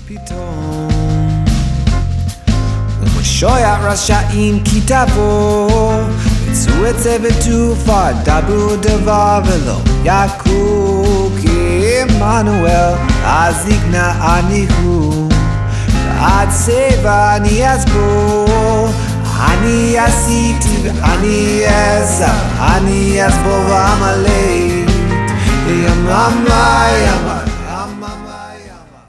פתאום ומשויע רשעים כי תבוא יצאו את זה ותופר דברו דבר ולא יקרו כי עמנואל אז יגנע אני הוא ועד סבא אני אסבור אני עשיתי ואני אעשה אני אסבור ועמלק יממה יממה